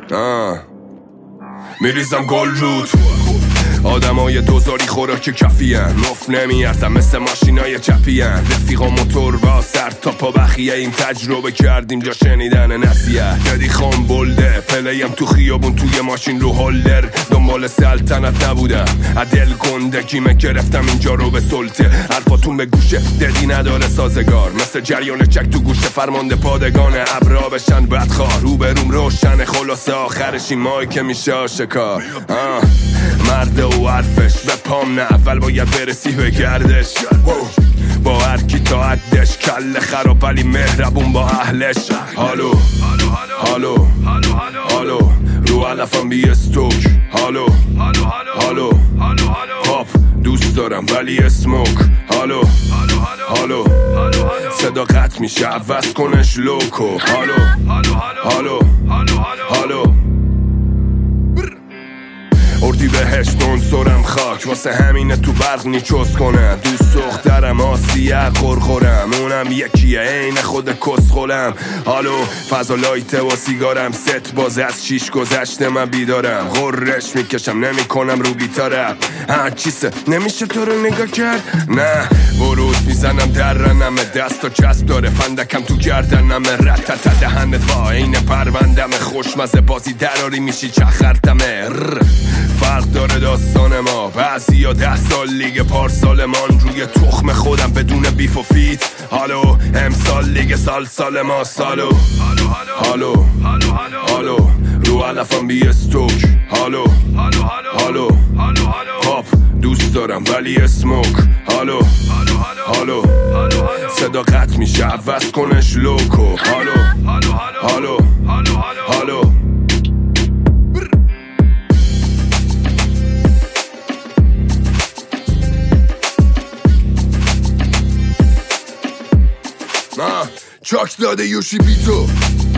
میریزم گل رود آدمای دوزاری خوراک کفی هن مف نمیارزم مثل ماشینای چپی هن رفیقا موتور با سر تا پا بخیه این تجربه کردیم جا شنیدن نصیحت جدی خان بلده پلیم تو خیابون توی ماشین رو هولدر دنبال سلطنت نبودم عدل گندگیمه گرفتم اینجا رو به سلطه حرفاتون به گوشه دردی نداره سازگار مثل جریان چک تو گوشه فرمانده پادگانه ابرا بشن بدخواه رو بروم روشن خلاصه آخرش این مای که میشه آشکار مرده و حرفش به پام نه اول باید برسی به گردش با هر کی تا حدش کل خراب ولی مهربون با اهلش هالو هالو هالو رو علفم بی استوک هالو هالو پاپ دوست دارم ولی اسموک هالو هالو صدا قطع میشه عوض کنش لوکو هالو هالو هالو اردی بهشت سرم خاک واسه همینه تو برق نیچوز کنم دوست دخترم آسیه قرقرم اونم یکیه عین خود کسخولم هالو فضا لایته و سیگارم ست باز از 6 گذشته من بیدارم غرش میکشم نمیکنم رو گیتارم هر چیزه نمیشه تو رو نگاه کرد نه ورود میزنم در رنمه دست و چسب داره فندکم تو گردنمه رتت دهنت با عین پروندمه خوشمزه بازی دراری میشی چخرتمه فرق داره داستان ما بعضی ها 10 سال لیگ پارسالمان روی تخم خودم بدون بیف و فیت هالو امسال لیگ سال ما سالو هالو هالو رو علفم بی استوک هالو هالو پاپ دوست دارم ولی اسموک هالو هالو صدا قطع میشه عوض کنش لوکو هالو هالو هالو چاک داده یوشی بیتو